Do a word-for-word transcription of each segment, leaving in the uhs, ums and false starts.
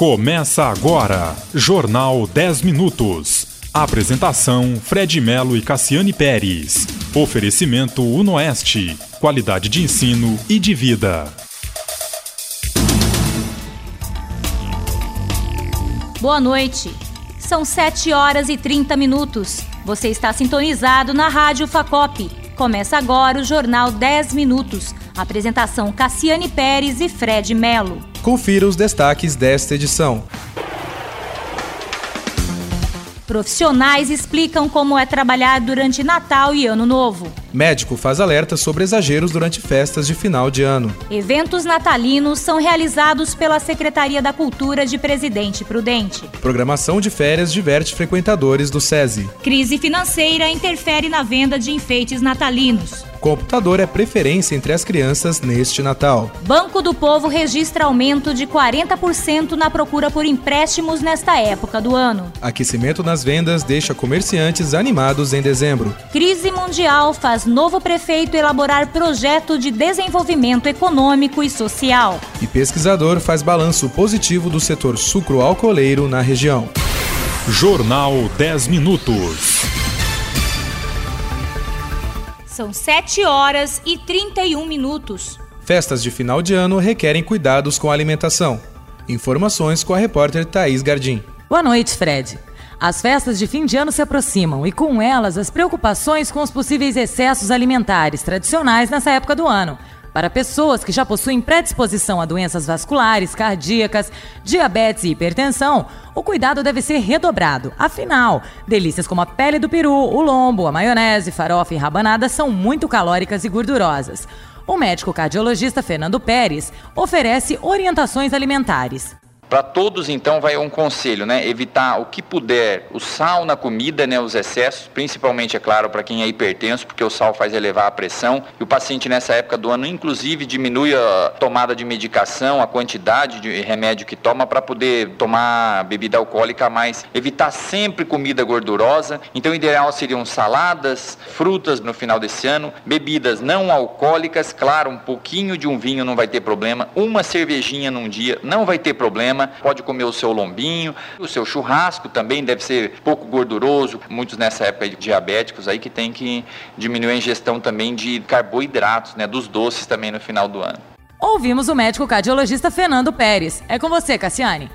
Começa agora, Jornal dez Minutos. Apresentação, Fred Melo e Cassiane Pérez. Oferecimento Unoeste, qualidade de ensino e de vida. Boa noite. São sete horas e trinta minutos. Você está sintonizado na Rádio Facop. Começa agora o Jornal dez Minutos. Apresentação Cassiane Pérez e Fred Melo. Confira os destaques desta edição. Profissionais explicam como é trabalhar durante Natal e Ano Novo. Médico faz alerta sobre exageros durante festas de final de ano. Eventos natalinos são realizados pela Secretaria da Cultura de Presidente Prudente. Programação de férias diverte frequentadores do SESI. Crise financeira interfere na venda de enfeites natalinos. Computador é preferência entre as crianças neste Natal. Banco do Povo registra aumento de quarenta por cento na procura por empréstimos nesta época do ano. Aquecimento nas vendas deixa comerciantes animados em dezembro. Crise mundial faz novo prefeito elaborar projeto de desenvolvimento econômico e social. E pesquisador faz balanço positivo do setor sucro-alcooleiro na região. Jornal dez Minutos. São sete horas e trinta e um minutos. Festas de final de ano requerem cuidados com a alimentação. Informações com a repórter Thaís Gardim. Boa noite, Fred. As festas de fim de ano se aproximam e com elas as preocupações com os possíveis excessos alimentares tradicionais nessa época do ano. Para pessoas que já possuem predisposição a doenças vasculares, cardíacas, diabetes e hipertensão, o cuidado deve ser redobrado. Afinal, delícias como a pele do peru, o lombo, a maionese, farofa e rabanada são muito calóricas e gordurosas. O médico cardiologista Fernando Pérez oferece orientações alimentares. Para todos, então, vai um conselho, né? Evitar o que puder, o sal na comida, né? Os excessos, principalmente, é claro, para quem é hipertenso, porque o sal faz elevar a pressão. E o paciente, nessa época do ano, inclusive, diminui a tomada de medicação, a quantidade de remédio que toma para poder tomar bebida alcoólica a mais. Evitar sempre comida gordurosa. Então, o ideal seriam saladas, frutas no final desse ano, bebidas não alcoólicas, claro, um pouquinho de um vinho não vai ter problema, uma cervejinha num dia não vai ter problema. Pode comer o seu lombinho, o seu churrasco também deve ser pouco gorduroso. Muitos nessa época diabéticos aí que tem que diminuir a ingestão também de carboidratos, né, dos doces também no final do ano. Ouvimos o médico cardiologista Fernando Pérez. É com você, Cassiane.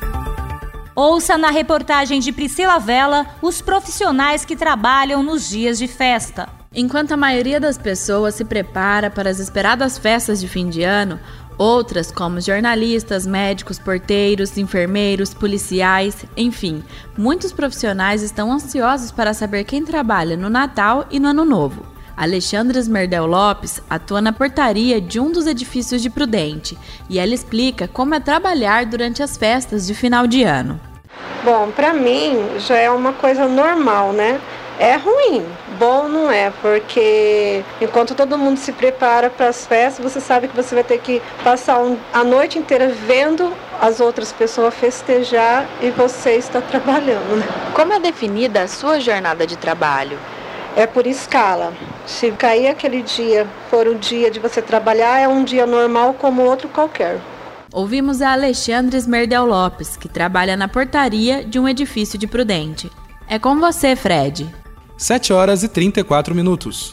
Ouça na reportagem de Priscila Vela os profissionais que trabalham nos dias de festa. Enquanto a maioria das pessoas se prepara para as esperadas festas de fim de ano, outras, como jornalistas, médicos, porteiros, enfermeiros, policiais, enfim, muitos profissionais estão ansiosos para saber quem trabalha no Natal e no Ano Novo. Alexandra Esmerdel Lopes atua na portaria de um dos edifícios de Prudente e ela explica como é trabalhar durante as festas de final de ano. Bom, para mim já é uma coisa normal, né? É ruim, bom não é, porque enquanto todo mundo se prepara para as festas, você sabe que você vai ter que passar um, a noite inteira vendo as outras pessoas festejar e você está trabalhando, né? Como é definida a sua jornada de trabalho? É por escala. Se cair aquele dia, for o dia de você trabalhar, é um dia normal como outro qualquer. Ouvimos a Alexandra Esmerdel Lopes, que trabalha na portaria de um edifício de Prudente. É com você, Fred. sete horas e trinta e quatro minutos.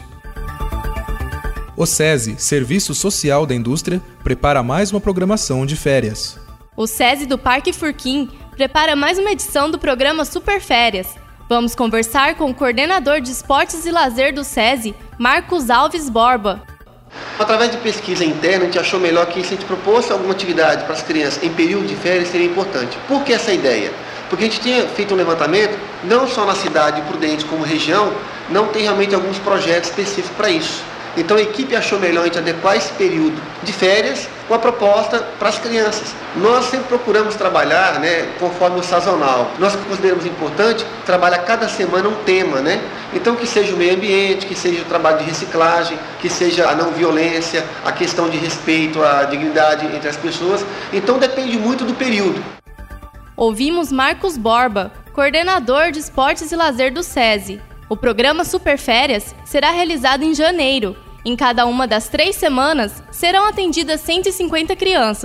O SESI, Serviço Social da Indústria, prepara mais uma programação de férias. O SESI do Parque Furquim prepara mais uma edição do programa Super Férias. Vamos conversar com o coordenador de Esportes e Lazer do SESI, Marcos Alves Borba. Através de pesquisa interna, a gente achou melhor que se a gente propôs alguma atividade para as crianças em período de férias seria importante. Por que essa ideia? Porque a gente tinha feito um levantamento, não só na cidade de Prudente como região, não tem realmente alguns projetos específicos para isso. Então a equipe achou melhor a gente adequar esse período de férias com a proposta para as crianças. Nós sempre procuramos trabalhar, né, conforme o sazonal. Nós consideramos importante trabalhar cada semana um tema, né? Então que seja o meio ambiente, que seja o trabalho de reciclagem, que seja a não violência, a questão de respeito à dignidade entre as pessoas. Então depende muito do período. Ouvimos Marcos Borba, coordenador de Esportes e Lazer do SESI. O programa Super Férias será realizado em janeiro. Em cada uma das três semanas, serão atendidas cento e cinquenta crianças.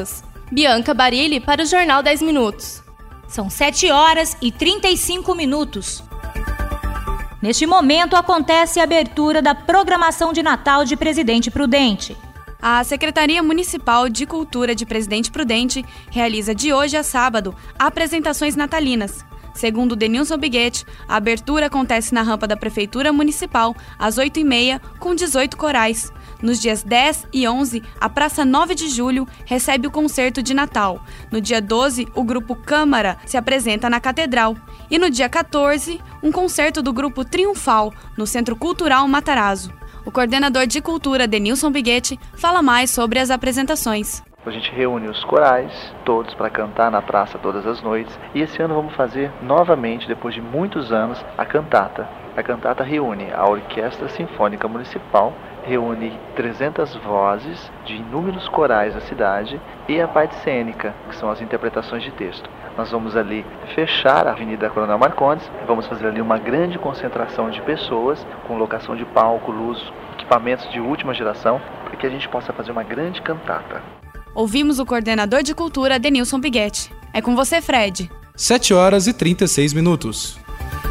Bianca Barilli para o Jornal dez Minutos. São sete horas e trinta e cinco minutos. Neste momento acontece a abertura da programação de Natal de Presidente Prudente. A Secretaria Municipal de Cultura de Presidente Prudente realiza de hoje a sábado apresentações natalinas. Segundo Denilson Biguete, a abertura acontece na rampa da Prefeitura Municipal às oito e meia com dezoito corais. Nos dias dez e onze, a Praça nove de Julho recebe o concerto de Natal. No dia doze, o grupo Câmara se apresenta na Catedral. E no dia quatorze, um concerto do grupo Triunfal, no Centro Cultural Matarazzo. O coordenador de cultura, Denilson Biguete, fala mais sobre as apresentações. A gente reúne os corais, todos para cantar na praça todas as noites. E esse ano vamos fazer novamente, depois de muitos anos, a cantata. A cantata reúne a Orquestra Sinfônica Municipal, reúne trezentas vozes de inúmeros corais da cidade e a parte cênica, que são as interpretações de texto. Nós vamos ali fechar a Avenida Coronel Marcondes, vamos fazer ali uma grande concentração de pessoas, com locação de palco, luz, equipamentos de última geração, para que a gente possa fazer uma grande cantata. Ouvimos o coordenador de cultura, Denilson Biguete. É com você, Fred. sete horas e trinta e seis minutos.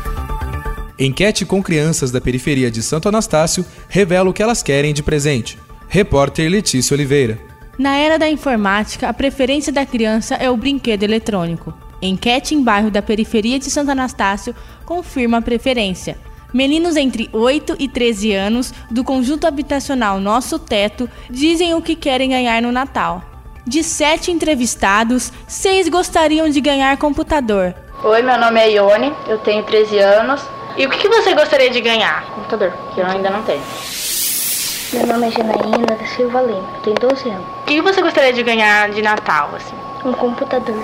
Enquete com crianças da periferia de Santo Anastácio revela o que elas querem de presente. Repórter Letícia Oliveira. Na era da informática, a preferência da criança é o brinquedo eletrônico. Enquete em bairro da periferia de Santo Anastácio confirma a preferência. Meninos entre oito e treze anos, do conjunto habitacional Nosso Teto, dizem o que querem ganhar no Natal. De sete entrevistados, seis gostariam de ganhar computador. Oi, meu nome é Ione, eu tenho treze anos. E o que você gostaria de ganhar? Computador, que eu ainda não tenho. Meu nome é Janaína da Silva Lima, eu tenho doze anos. O que você gostaria de ganhar de Natal, assim? Um computador.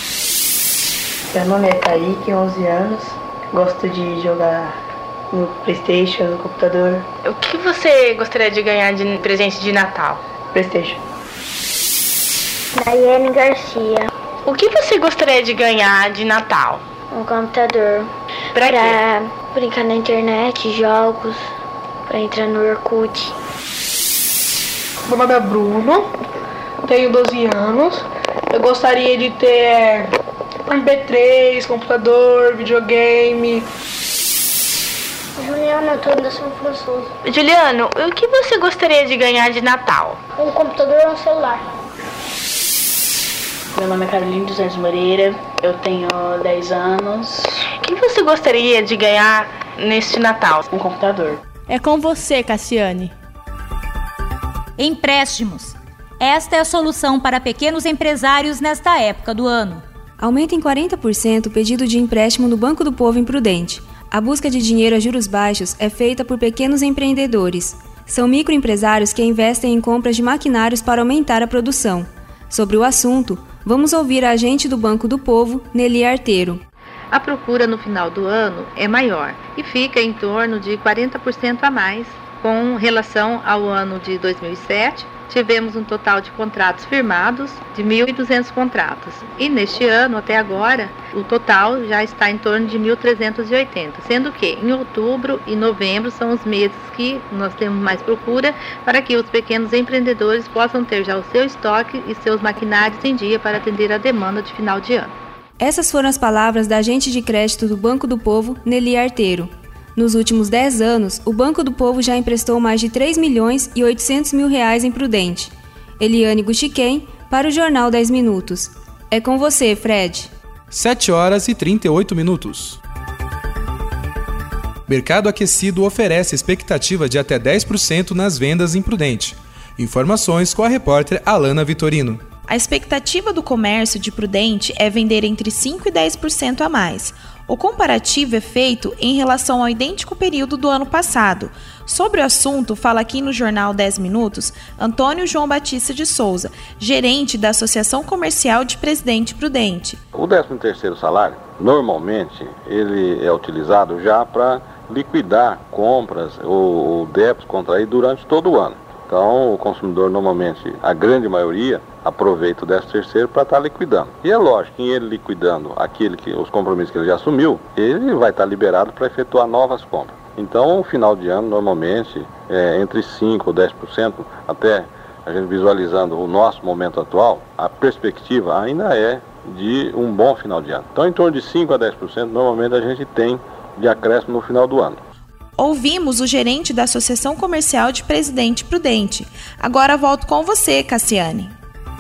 Meu nome é Kaique, onze anos. Gosto de jogar no PlayStation, no computador. O que você gostaria de ganhar de presente de Natal? PlayStation. Daiane Garcia. O que você gostaria de ganhar de Natal? Um computador. Pra, pra quê? Brincar na internet, jogos, pra entrar no Orkut. Meu nome é Bruno, tenho doze anos. Eu gostaria de ter um M P três, computador, videogame. Juliana Antônio da São Francisco. Juliano, o que você gostaria de ganhar de Natal? Um computador ou um celular. Meu nome é Carolina dos Anjos Moreira, eu tenho dez anos. O que você gostaria de ganhar neste Natal? Um computador. É com você, Cassiane. Empréstimos. Esta é a solução para pequenos empresários nesta época do ano. Aumenta em quarenta por cento o pedido de empréstimo no Banco do Povo Imprudente. A busca de dinheiro a juros baixos é feita por pequenos empreendedores. São microempresários que investem em compras de maquinários para aumentar a produção. Sobre o assunto, vamos ouvir a agente do Banco do Povo, Nelly Arteiro. A procura no final do ano é maior e fica em torno de quarenta por cento a mais com relação ao ano de dois mil e sete. Tivemos um total de contratos firmados de mil e duzentos contratos. E neste ano, até agora, o total já está em torno de mil trezentos e oitenta, sendo que em outubro e novembro são os meses que nós temos mais procura para que os pequenos empreendedores possam ter já o seu estoque e seus maquinários em dia para atender a demanda de final de ano. Essas foram as palavras da agente de crédito do Banco do Povo, Nelly Arteiro. Nos últimos dez anos, o Banco do Povo já emprestou mais de três milhões e oitocentos mil reais em Prudente. Eliane Guxiquem, para o Jornal dez Minutos. É com você, Fred. sete horas e trinta e oito minutos. Mercado Aquecido oferece expectativa de até dez por cento nas vendas em Prudente. Informações com a repórter Alana Vitorino. A expectativa do comércio de Prudente é vender entre cinco e dez por cento a mais. O comparativo é feito em relação ao idêntico período do ano passado. Sobre o assunto, fala aqui no Jornal dez Minutos, Antônio João Batista de Souza, gerente da Associação Comercial de Presidente Prudente. O décimo terceiro salário, normalmente, ele é utilizado já para liquidar compras ou débitos contraídos durante todo o ano. Então, o consumidor, normalmente, a grande maioria, aproveita o décimo terceiro para estar liquidando. E é lógico que ele liquidando aquele que, os compromissos que ele já assumiu, ele vai estar liberado para efetuar novas compras. Então, no final de ano, normalmente, é, entre cinco por cento ou dez por cento, até a gente visualizando o nosso momento atual, a perspectiva ainda é de um bom final de ano. Então, em torno de cinco a dez por cento normalmente a gente tem de acréscimo no final do ano. Ouvimos o gerente da Associação Comercial de Presidente Prudente. Agora volto com você, Cassiane.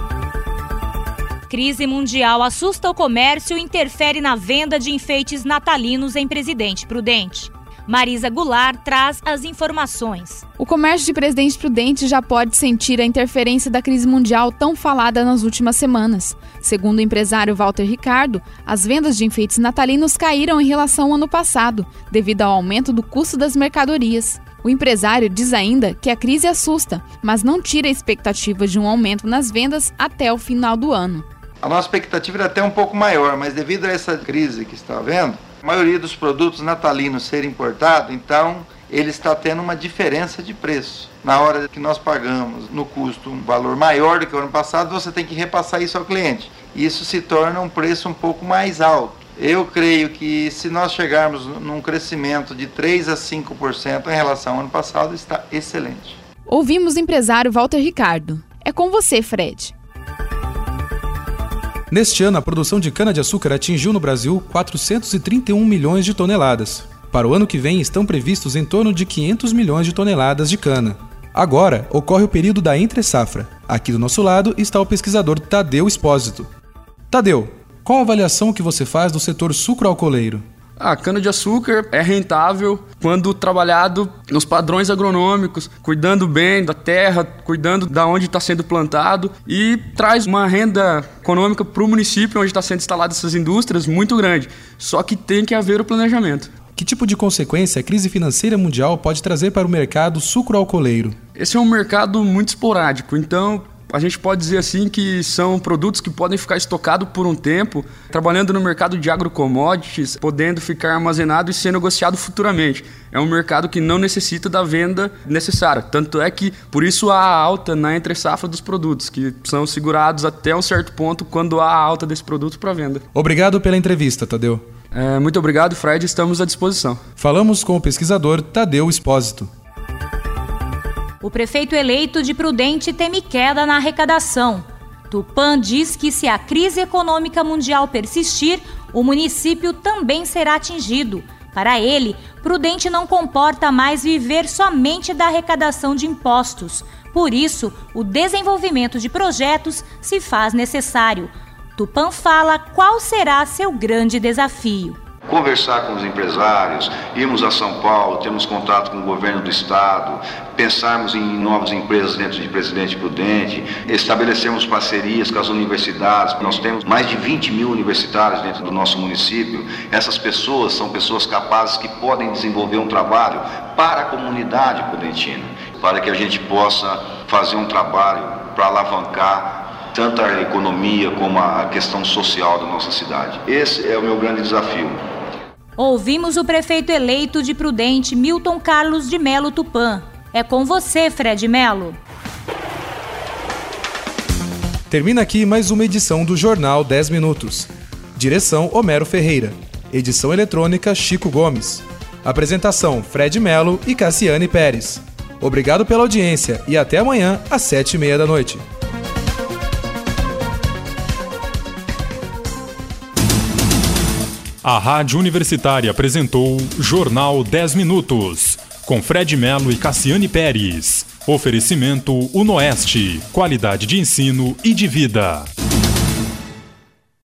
Crise mundial assusta o comércio e interfere na venda de enfeites natalinos em Presidente Prudente. Marisa Goulart traz as informações. O comércio de Presidente Prudente já pode sentir a interferência da crise mundial tão falada nas últimas semanas. Segundo o empresário Walter Ricardo, as vendas de enfeites natalinos caíram em relação ao ano passado, devido ao aumento do custo das mercadorias. O empresário diz ainda que a crise assusta, mas não tira a expectativa de um aumento nas vendas até o final do ano. A nossa expectativa era até um pouco maior, mas devido a essa crise que está havendo, a maioria dos produtos natalinos serem importados, então ele está tendo uma diferença de preço. Na hora que nós pagamos no custo um valor maior do que o ano passado, você tem que repassar isso ao cliente. Isso se torna um preço um pouco mais alto. Eu creio que se nós chegarmos num crescimento de três a cinco por cento em relação ao ano passado, está excelente. Ouvimos o empresário Walter Ricardo. É com você, Fred. Neste ano, a produção de cana-de-açúcar atingiu no Brasil quatrocentos e trinta e um milhões de toneladas. Para o ano que vem, estão previstos em torno de quinhentos milhões de toneladas de cana. Agora, ocorre o período da entre-safra. Aqui do nosso lado está o pesquisador Tadeu Espósito. Tadeu, qual a avaliação que você faz do setor sucroalcooleiro? A cana-de-açúcar é rentável quando trabalhado nos padrões agronômicos, cuidando bem da terra, cuidando da onde está sendo plantado e traz uma renda econômica para o município onde está sendo instaladas essas indústrias muito grande. Só que tem que haver o planejamento. Que tipo de consequência a crise financeira mundial pode trazer para o mercado sucroalcooleiro? Esse é um mercado muito esporádico, então a gente pode dizer assim que são produtos que podem ficar estocados por um tempo, trabalhando no mercado de agrocommodities, podendo ficar armazenado e ser negociado futuramente. É um mercado que não necessita da venda necessária. Tanto é que, por isso, há alta na entre-safra dos produtos, que são segurados até um certo ponto quando há alta desse produto para venda. Obrigado pela entrevista, Tadeu. É, muito obrigado, Fred. Estamos à disposição. Falamos com o pesquisador Tadeu Espósito. O prefeito eleito de Prudente teme queda na arrecadação. Tupã diz que se a crise econômica mundial persistir, o município também será atingido. Para ele, Prudente não comporta mais viver somente da arrecadação de impostos. Por isso, o desenvolvimento de projetos se faz necessário. Tupã fala qual será seu grande desafio. Conversar com os empresários, irmos a São Paulo, termos contato com o governo do estado, pensarmos em novas empresas dentro de Presidente Prudente, estabelecermos parcerias com as universidades. Nós temos mais de vinte mil universitários dentro do nosso município. Essas pessoas são pessoas capazes que podem desenvolver um trabalho para a comunidade prudentina, para que a gente possa fazer um trabalho para alavancar tanto a economia como a questão social da nossa cidade. Esse é o meu grande desafio. Ouvimos o prefeito eleito de Prudente, Milton Carlos de Melo Tupã. É com você, Fred Melo. Termina aqui mais uma edição do Jornal dez Minutos. Direção Homero Ferreira. Edição eletrônica Chico Gomes. Apresentação Fred Melo e Cassiane Pérez. Obrigado pela audiência e até amanhã às sete e meia da noite. A Rádio Universitária apresentou Jornal dez Minutos, com Fred Melo e Cassiane Pérez. Oferecimento UnoEste, qualidade de ensino e de vida.